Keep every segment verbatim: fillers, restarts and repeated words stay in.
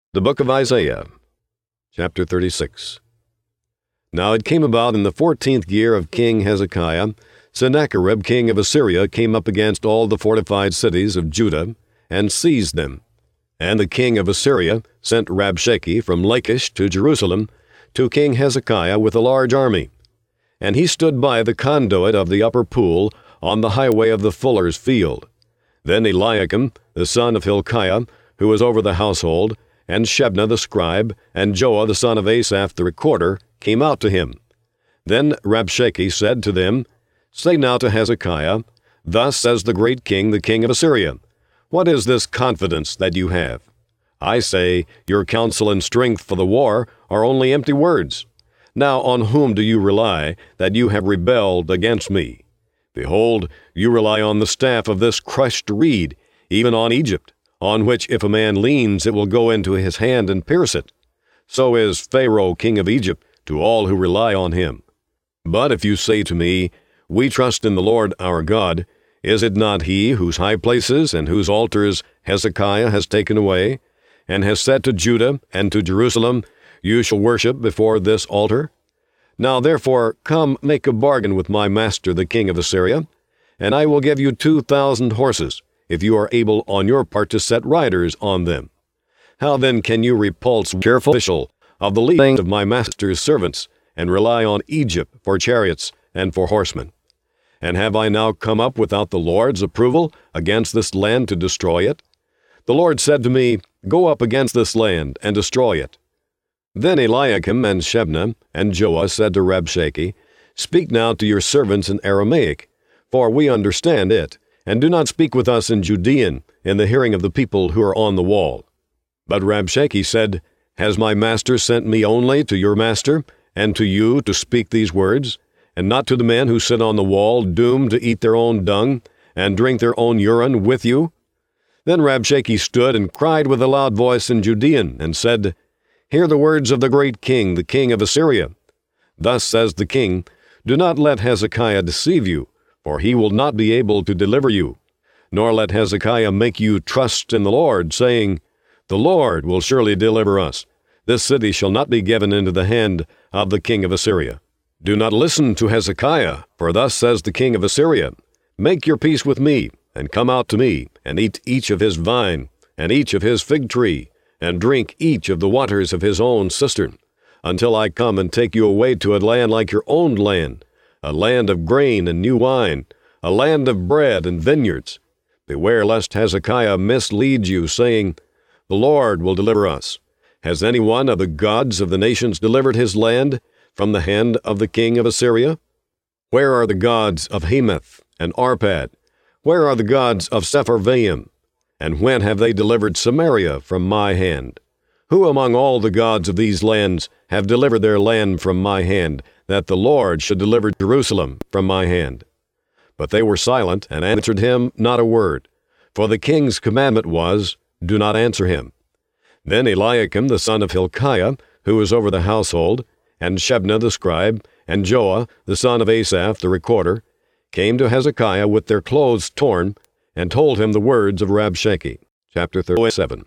The book of Isaiah, chapter thirty-six. Now it came about in the fourteenth year of King Hezekiah, Sennacherib king of Assyria came up against all the fortified cities of Judah, and seized them. And the king of Assyria sent Rabshakeh from Lachish to Jerusalem to King Hezekiah with a large army. And he stood by the conduit of the upper pool on the highway of the fuller's field. Then Eliakim, the son of Hilkiah, who was over the household, and Shebna the scribe, and Joah the son of Asaph the recorder, came out to him. Then Rabshakeh said to them, Say now to Hezekiah, Thus says the great king, the king of Assyria, What is this confidence that you have? I say, Your counsel and strength for the war are only empty words. Now on whom do you rely, that you have rebelled against me? Behold, you rely on the staff of this crushed reed, even on Egypt, on which if a man leans it will go into his hand and pierce it. So is Pharaoh king of Egypt to all who rely on him. But if you say to me, We trust in the Lord our God, is it not he whose high places and whose altars Hezekiah has taken away, and has said to Judah and to Jerusalem, You shall worship before this altar? Now therefore come make a bargain with my master the king of Assyria, and I will give you two thousand horses, if you are able on your part to set riders on them. How then can you repulse the careful official of the leading of my master's servants, and rely on Egypt for chariots and for horsemen? And have I now come up without the Lord's approval against this land to destroy it? The Lord said to me, Go up against this land and destroy it. Then Eliakim and Shebna and Joah said to Rabshakeh, Speak now to your servants in Aramaic, for we understand it, and do not speak with us in Judean, in the hearing of the people who are on the wall. But Rabshakeh said, Has my master sent me only to your master, and to you to speak these words, and not to the men who sit on the wall, doomed to eat their own dung, and drink their own urine with you? Then Rabshakeh stood and cried with a loud voice in Judean, and said, Hear the words of the great king, the king of Assyria. Thus says the king, Do not let Hezekiah deceive you, for he will not be able to deliver you. Nor let Hezekiah make you trust in the Lord, saying, The Lord will surely deliver us. This city shall not be given into the hand of the king of Assyria. Do not listen to Hezekiah, for thus says the king of Assyria, Make your peace with me, and come out to me, and eat each of his vine, and each of his fig tree, and drink each of the waters of his own cistern, until I come and take you away to a land like your own land, a land of grain and new wine, a land of bread and vineyards. Beware lest Hezekiah mislead you, saying, The Lord will deliver us. Has any one of the gods of the nations delivered his land from the hand of the king of Assyria? Where are the gods of Hamath and Arpad? Where are the gods of Sepharvaim? And when have they delivered Samaria from my hand? Who among all the gods of these lands have delivered their land from my hand, that the Lord should deliver Jerusalem from my hand? But they were silent, and answered him not a word. For the king's commandment was, Do not answer him. Then Eliakim the son of Hilkiah, who was over the household, and Shebna the scribe, and Joah the son of Asaph the recorder, came to Hezekiah with their clothes torn, and told him the words of Rabshakeh. Chapter thirty-seven.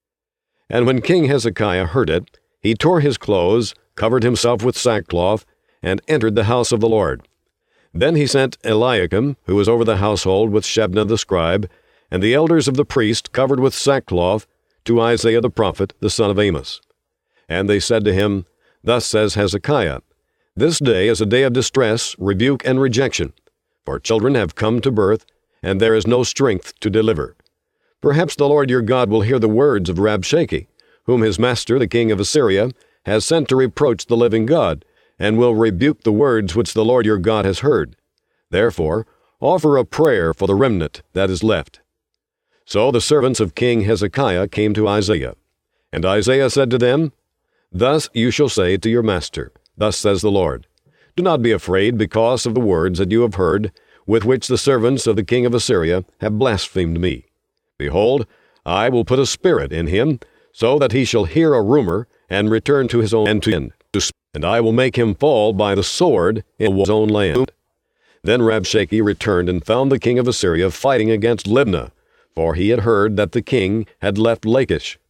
And when King Hezekiah heard it, he tore his clothes, covered himself with sackcloth, and entered the house of the Lord. Then he sent Eliakim, who was over the household, with Shebna the scribe, and the elders of the priest covered with sackcloth, to Isaiah the prophet, the son of Amos. And they said to him, Thus says Hezekiah, This day is a day of distress, rebuke, and rejection, for children have come to birth, and there is no strength to deliver. Perhaps the Lord your God will hear the words of Rabshakeh, whom his master the king of Assyria has sent to reproach the living God, and will rebuke the words which the Lord your God has heard. Therefore, offer a prayer for the remnant that is left. So the servants of King Hezekiah came to Isaiah. And Isaiah said to them, Thus you shall say to your master, Thus says the Lord, Do not be afraid because of the words that you have heard, with which the servants of the king of Assyria have blasphemed me. Behold, I will put a spirit in him, so that he shall hear a rumor, and return to his own end to end. And I will make him fall by the sword in his own land. Then Rabshakeh returned and found the king of Assyria fighting against Libnah, for he had heard that the king had left Lachish.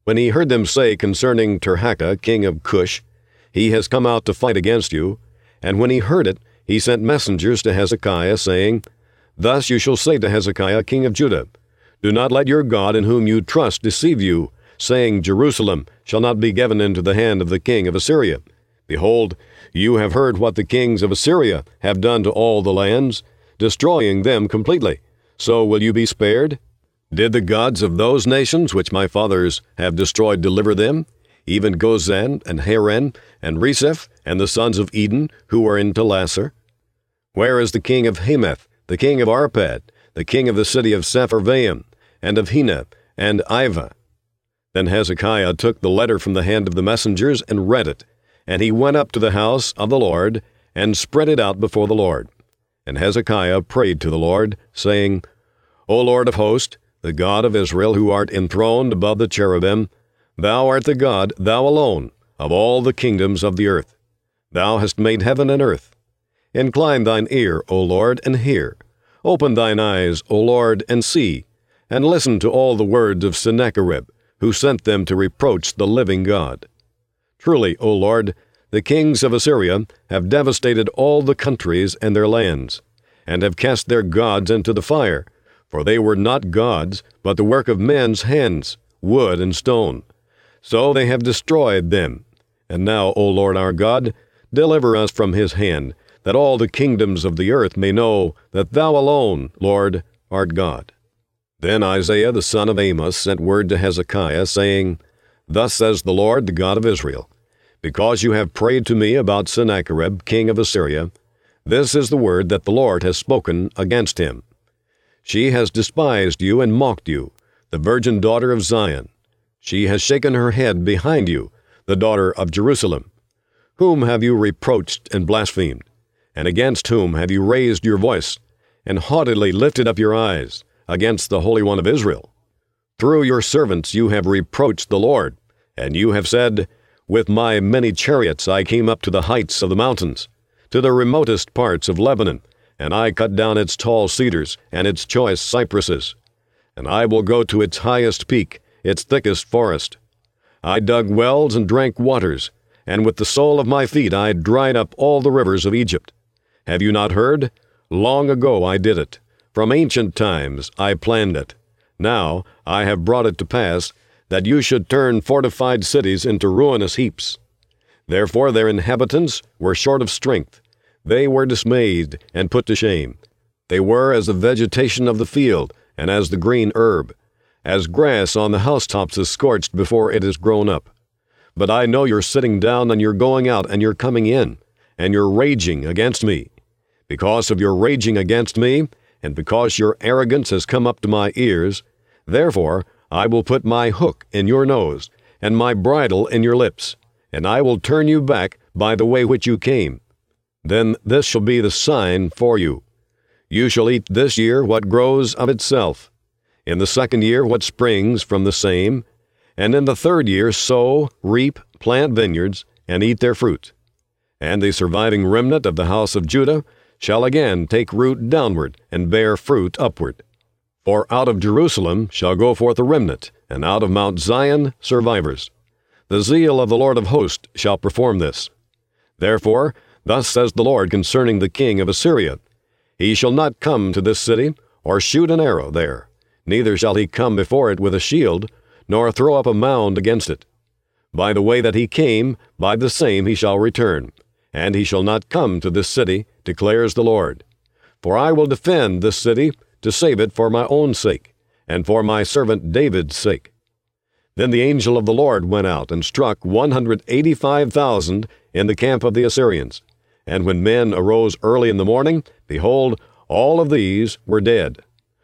when he heard them say concerning Tirhakah, king of Cush, He has come out to fight against you, and when he heard it, he sent messengers to Hezekiah, saying, Thus you shall say to Hezekiah, king of Judah, Do not let your God in whom you trust deceive you, saying, Jerusalem shall not be given into the hand of the king of Assyria. Behold, you have heard what the kings of Assyria have done to all the lands, destroying them completely. So will you be spared? Did the gods of those nations which my fathers have destroyed deliver them, even Gozan and Haran and Reseph and the sons of Eden who were in Telassar? Where is the king of Hamath, the king of Arpad, the king of the city of Sepharvaim, and of Hena, and Ivah? Then Hezekiah took the letter from the hand of the messengers and read it, and he went up to the house of the Lord, and spread it out before the Lord. And Hezekiah prayed to the Lord, saying, O Lord of hosts, the God of Israel, who art enthroned above the cherubim, Thou art the God, Thou alone, of all the kingdoms of the earth. Thou hast made heaven and earth. Incline thine ear, O Lord, and hear. Open thine eyes, O Lord, and see, and listen to all the words of Sennacherib, who sent them to reproach the living God. Truly, O Lord, the kings of Assyria have devastated all the countries and their lands, and have cast their gods into the fire, for they were not gods, but the work of men's hands, wood and stone. So they have destroyed them. And now, O Lord our God, deliver us from his hand, that all the kingdoms of the earth may know that thou alone, Lord, art God. Then Isaiah the son of Amos sent word to Hezekiah, saying, Thus says the Lord, the God of Israel, Because you have prayed to me about Sennacherib, king of Assyria, this is the word that the Lord has spoken against him. She has despised you and mocked you, the virgin daughter of Zion. She has shaken her head behind you, the daughter of Jerusalem. Whom have you reproached and blasphemed? And against whom have you raised your voice, and haughtily lifted up your eyes against the Holy One of Israel? Through your servants you have reproached the Lord, and you have said, With my many chariots I came up to the heights of the mountains, to the remotest parts of Lebanon, and I cut down its tall cedars and its choice cypresses. And I will go to its highest peak, its thickest forest. I dug wells and drank waters, and with the sole of my feet I dried up all the rivers of Egypt. Have you not heard? Long ago I did it. From ancient times I planned it. Now I have brought it to pass, that you should turn fortified cities into ruinous heaps. Therefore their inhabitants were short of strength. They were dismayed and put to shame. They were as the vegetation of the field, and as the green herb. As grass on the housetops is scorched before it is grown up. But I know you're sitting down and you're going out and you're coming in, and you're raging against me. Because of your raging against me, and because your arrogance has come up to my ears, therefore I will put my hook in your nose, and my bridle in your lips, and I will turn you back by the way which you came. Then this shall be the sign for you. You shall eat this year what grows of itself, in the second year what springs from the same, and in the third year sow, reap, plant vineyards, and eat their fruit. And the surviving remnant of the house of Judah shall again take root downward, and bear fruit upward. For out of Jerusalem shall go forth a remnant, and out of Mount Zion survivors. The zeal of the Lord of hosts shall perform this. Therefore, thus says the Lord concerning the king of Assyria, He shall not come to this city, or shoot an arrow there, neither shall he come before it with a shield, nor throw up a mound against it. By the way that he came, by the same he shall return, and he shall not come to this city, declares the Lord. For I will defend this city, to save it for my own sake, and for my servant David's sake. Then the angel of the Lord went out and struck one hundred eighty-five thousand in the camp of the Assyrians. And when men arose early in the morning, behold, all of these were dead.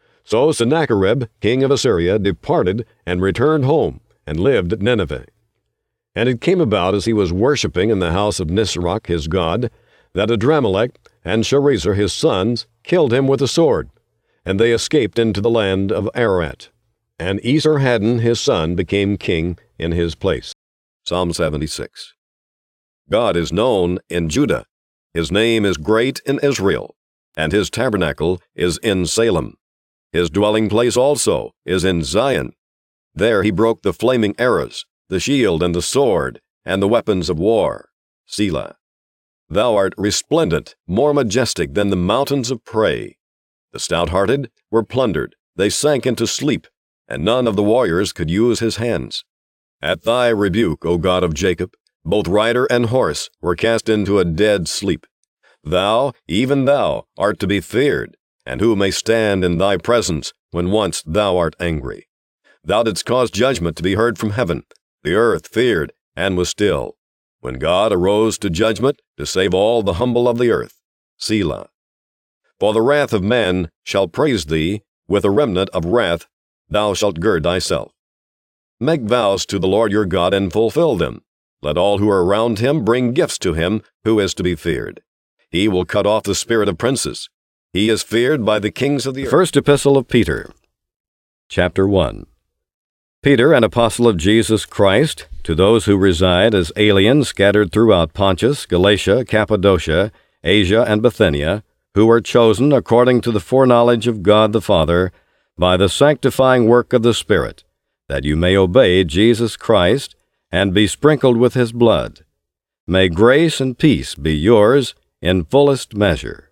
So Sennacherib, king of Assyria, departed and returned home, and lived at Nineveh. And it came about, as he was worshipping in the house of Nisroch his god, that Adrammelech and Sharezer his sons killed him with a sword, and they escaped into the land of Ararat. And Esarhaddon his son became king in his place. Psalm seventy-six. God is known in Judah. His name is great in Israel, and his tabernacle is in Salem. His dwelling place also is in Zion. There he broke the flaming arrows, the shield and the sword, and the weapons of war. Selah. Thou art resplendent, more majestic than the mountains of prey. The stout-hearted were plundered, they sank into sleep, and none of the warriors could use his hands. At thy rebuke, O God of Jacob, both rider and horse were cast into a dead sleep. Thou, even thou, art to be feared, and who may stand in thy presence when once thou art angry? Thou didst cause judgment to be heard from heaven. The earth feared and was still, when God arose to judgment to save all the humble of the earth. Selah. For the wrath of man shall praise thee, with a remnant of wrath thou shalt gird thyself. Make vows to the Lord your God and fulfill them. Let all who are around him bring gifts to him who is to be feared. He will cut off the spirit of princes. He is feared by the kings of the earth. First Epistle of Peter, Chapter one. Peter, an apostle of Jesus Christ, to those who reside as aliens scattered throughout Pontus, Galatia, Cappadocia, Asia, and Bithynia, who are chosen according to the foreknowledge of God the Father, by the sanctifying work of the Spirit, that you may obey Jesus Christ and be sprinkled with his blood. May grace and peace be yours in fullest measure.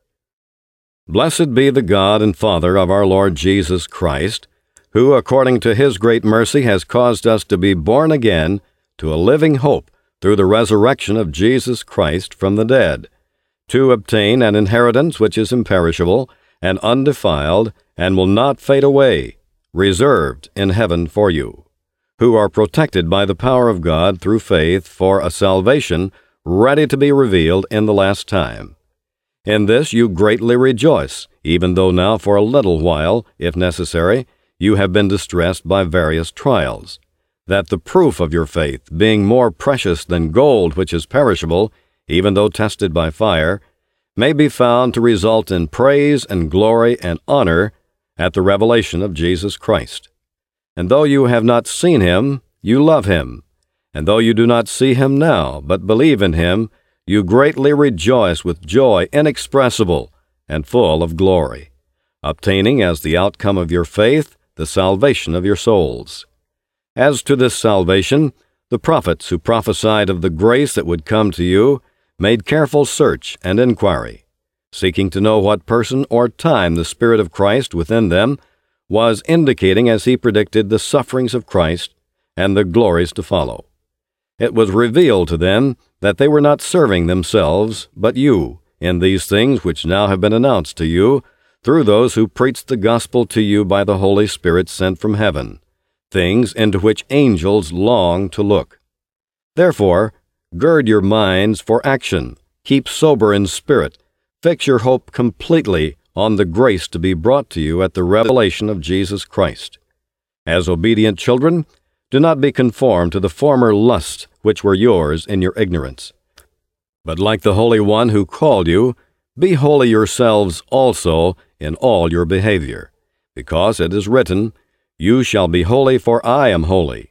Blessed be the God and Father of our Lord Jesus Christ, who, according to his great mercy, has caused us to be born again to a living hope through the resurrection of Jesus Christ from the dead, to obtain an inheritance which is imperishable and undefiled and will not fade away, reserved in heaven for you, who are protected by the power of God through faith for a salvation ready to be revealed in the last time. In this you greatly rejoice, even though now for a little while, if necessary, you have been distressed by various trials, that the proof of your faith, being more precious than gold which is perishable, even though tested by fire, may be found to result in praise and glory and honor at the revelation of Jesus Christ. And though you have not seen him, you love him. And though you do not see him now, but believe in him, you greatly rejoice with joy inexpressible and full of glory, obtaining as the outcome of your faith the salvation of your souls. As to this salvation, the prophets who prophesied of the grace that would come to you made careful search and inquiry, seeking to know what person or time the Spirit of Christ within them was indicating as he predicted the sufferings of Christ and the glories to follow. It was revealed to them that they were not serving themselves, but you, in these things which now have been announced to you, through those who preached the gospel to you by the Holy Spirit sent from heaven, things into which angels long to look. Therefore, gird your minds for action, keep sober in spirit, fix your hope completely on the grace to be brought to you at the revelation of Jesus Christ. As obedient children, do not be conformed to the former lusts which were yours in your ignorance. But like the Holy One who called you, be holy yourselves also in all your behavior, because it is written, You shall be holy, for I am holy.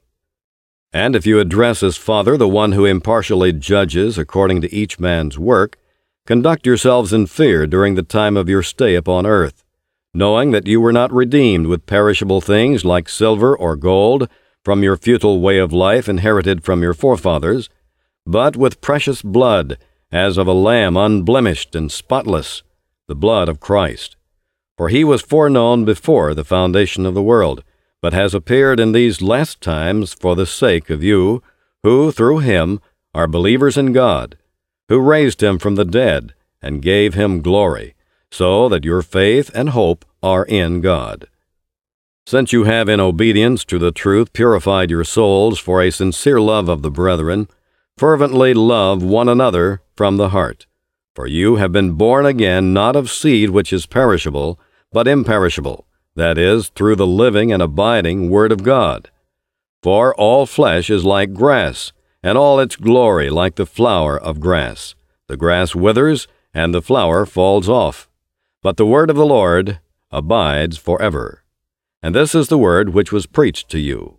And if you address as Father the one who impartially judges according to each man's work, conduct yourselves in fear during the time of your stay upon earth, knowing that you were not redeemed with perishable things like silver or gold from your futile way of life inherited from your forefathers, but with precious blood, as of a lamb unblemished and spotless, the blood of Christ. For he was foreknown before the foundation of the world, but has appeared in these last times for the sake of you, who, through him, are believers in God, who raised him from the dead and gave him glory, so that your faith and hope are in God. Since you have in obedience to the truth purified your souls for a sincere love of the brethren, fervently love one another from the heart. For you have been born again not of seed which is perishable, but imperishable, that is, through the living and abiding Word of God. For all flesh is like grass, and all its glory like the flower of grass. The grass withers, and the flower falls off. But the word of the Lord abides forever. And this is the word which was preached to you.